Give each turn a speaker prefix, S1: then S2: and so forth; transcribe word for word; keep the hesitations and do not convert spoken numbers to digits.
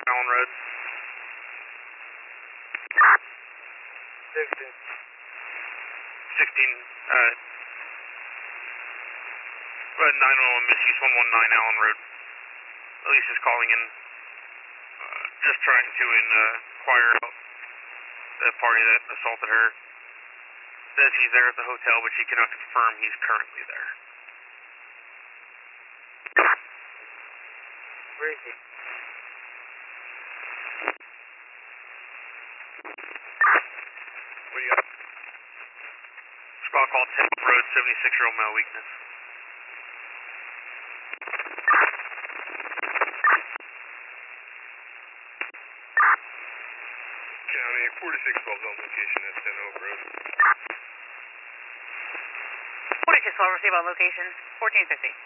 S1: Allen Road.
S2: sixteen.
S1: sixteen, uh, nine one one Misuse one one nine Allen Road. Elise is calling in, uh, just trying to inquire about the party that assaulted her. Says he's there at the hotel, but she cannot confirm he's currently there.
S2: Where is he?
S1: What do you got? Squad call ten Road, seventy-six year old male weakness.
S2: County forty-six twelve on location at ten Oak Road.
S3: forty-six twelve receive on location, fourteen fifty.